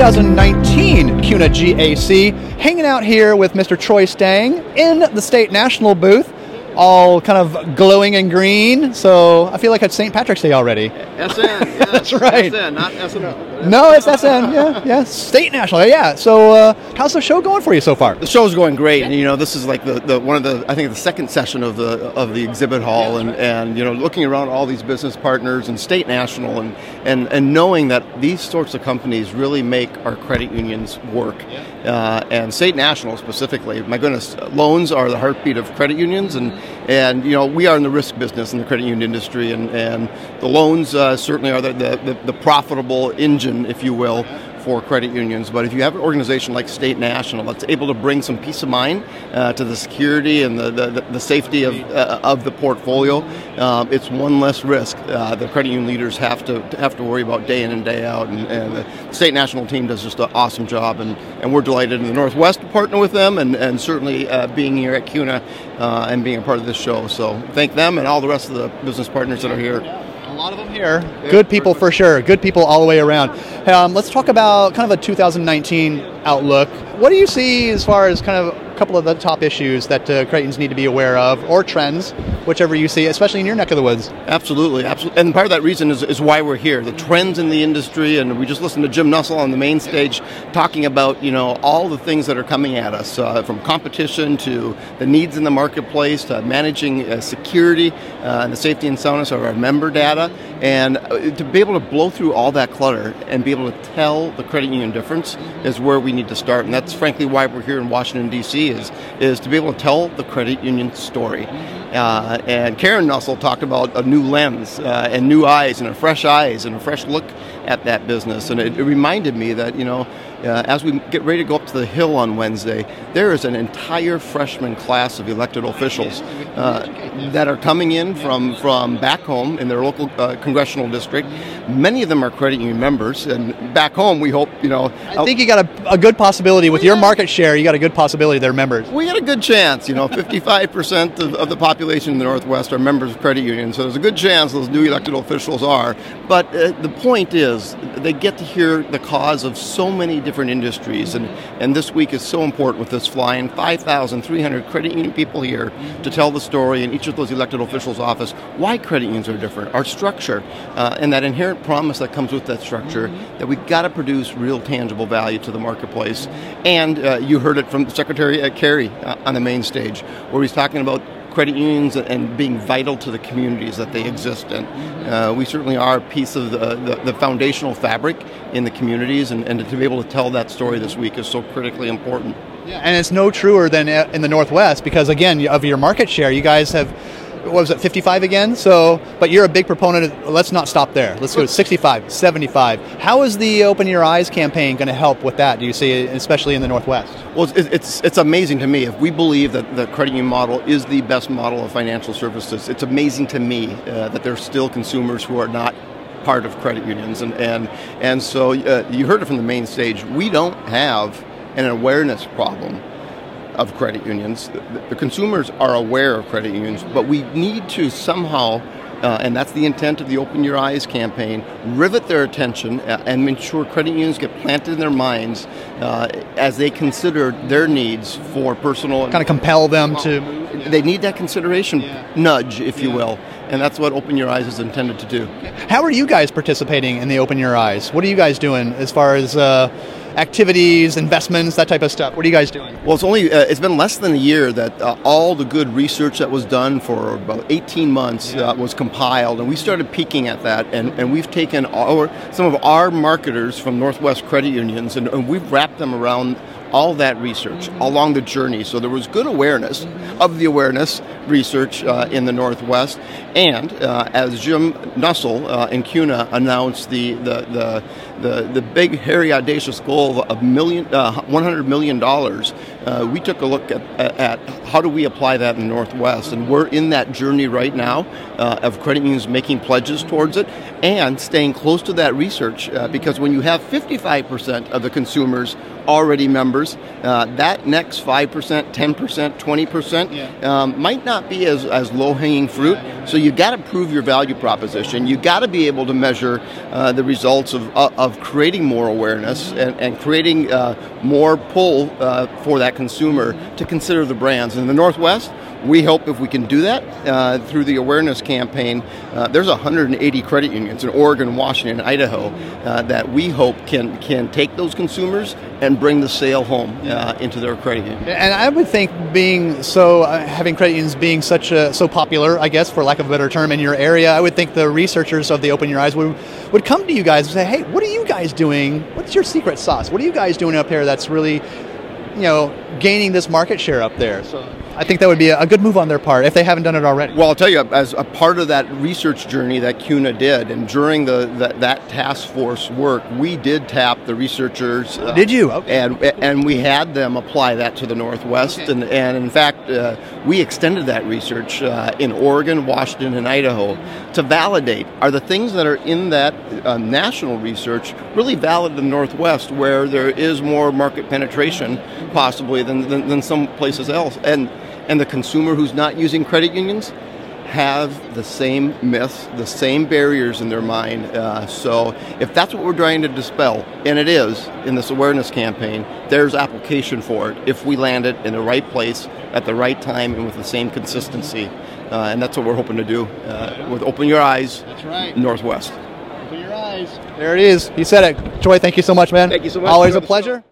2019 CUNA GAC, hanging out here with Mr. Troy Stang in the State National booth, all kind of glowing in green. So I feel like it's St. Patrick's Day already. SN, yeah. That's right. SN, not SNO. No, it's SN, yeah. State National, yeah. So how's the show going for you so far? The show's going great, and this is like the one of the, I think, the second session of the exhibit hall, and looking around all these business partners and State National, and knowing that these sorts of companies really make our credit unions work, and State National specifically. My goodness, loans are the heartbeat of credit unions, and we are in the risk business in the credit union industry, and the loans certainly are the profitable engine, if you will, for credit unions. But if you have an organization like State National that's able to bring some peace of mind to the security and the safety of the portfolio, it's one less risk the credit union leaders have to worry about day in and day out. And the State National team does just an awesome job, and we're delighted in the Northwest to partner with them, and certainly being here at CUNA and being a part of this show. So thank them and all the rest of the business partners that are here. A lot of them here. Good people for sure. Good people all the way around. Let's talk about kind of a 2019 outlook. What do you see as far as kind of a couple of the top issues that credit unions need to be aware of, or trends, whichever you see, especially in your neck of the woods? Absolutely. And part of that reason is why we're here. The trends in the industry, and we just listened to Jim Nussle on the main stage talking about all the things that are coming at us, from competition to the needs in the marketplace to managing security and the safety and soundness of our member data, and to be able to blow through all that clutter and be able to tell the credit union difference is where we need to start. And that's frankly why we're here in Washington, D.C., is to be able to tell the credit union story. And Karen Nussle talked about a new lens and new eyes and a fresh look at that business. And it reminded me that, as we get ready to go up to the Hill on Wednesday, there is an entire freshman class of elected officials that are coming in from back home in their local congressional district. Many of them are credit union members, and back home we hope, I think you got a good possibility with your market share. You got a good possibility they're members. We got a good chance. 55% of the population in the Northwest are members of credit unions, so there's a good chance those new elected officials are. But the point is, they get to hear the cause of so many different industries, and this week is so important with this flying 5,300 credit union people here to tell the story in each of those elected officials' office why credit unions are different, our structure, and that inherent promise that comes with that structure, that we got to produce real tangible value to the marketplace. And you heard it from Secretary Kerry on the main stage, where he's talking about credit unions and being vital to the communities that they exist in. We certainly are a piece of the foundational fabric in the communities, and to be able to tell that story this week is so critically important. Yeah, and it's no truer than in the Northwest, because again, of your market share, you guys have, what was it, 55 again? So, but you're a big proponent of, let's not stop there. Let's go to 65, 75. How is the Open Your Eyes campaign going to help with that, do you see, especially in the Northwest? Well, it's amazing to me. If we believe that the credit union model is the best model of financial services, it's amazing to me that there's still consumers who are not part of credit unions. And so you heard it from the main stage. We don't have an awareness problem of credit unions. The consumers are aware of credit unions, but we need to somehow, and that's the intent of the Open Your Eyes campaign, rivet their attention and ensure credit unions get planted in their minds as they consider their needs for personal... Kind of compel them to... They need that consideration nudge, if you will. And that's what Open Your Eyes is intended to do. How are you guys participating in the Open Your Eyes? What are you guys doing as far as activities, investments, that type of stuff? What are you guys doing? Well, it's been less than a year that all the good research that was done for about 18 months was compiled, and we started peeking at that, and we've taken some of our marketers from Northwest credit unions, and we've wrapped them around all that research along the journey. So there was good awareness of the awareness research in the Northwest. And as Jim Nussle in CUNA announced the big, hairy, audacious goal of $100 million, we took a look at how do we apply that in the Northwest. And we're in that journey right now of credit unions making pledges towards it and staying close to that research because when you have 55% of the consumers already members. That next 5%, 10%, 20% might not be as low-hanging fruit. So you got to prove your value proposition. You got to be able to measure the results of creating more awareness and creating more pull for that consumer to consider the brands. In the Northwest, we hope if we can do that through the awareness campaign, there's 180 credit unions in Oregon, Washington, and Idaho that we hope can take those consumers and bring the sale home into their credit union. And I would think having credit unions being so popular, I guess, for lack of a better term, in your area, I would think the researchers of the Open Your Eyes would come to you guys and say, hey, what are you guys doing? What's your secret sauce? What are you guys doing up here that's really, gaining this market share up there? So I think that would be a good move on their part if they haven't done it already. Well, I'll tell you, as a part of that research journey that CUNA did, and during that task force work, we did tap the researchers. Did you? Okay. And we had them apply that to the Northwest, and in fact, we extended that research in Oregon, Washington, and Idaho to validate, are the things that are in that national research really valid in the Northwest, where there is more market penetration possibly than some places else. And the consumer who's not using credit unions have the same myths, the same barriers in their mind. So if that's what we're trying to dispel, and it is in this awareness campaign, there's application for it if we land it in the right place at the right time and with the same consistency. And that's what we're hoping to do with Open Your Eyes. That's right. Northwest. Open Your Eyes. There it is. He said it. Troy, thank you so much, man. Thank you so much. Always a pleasure.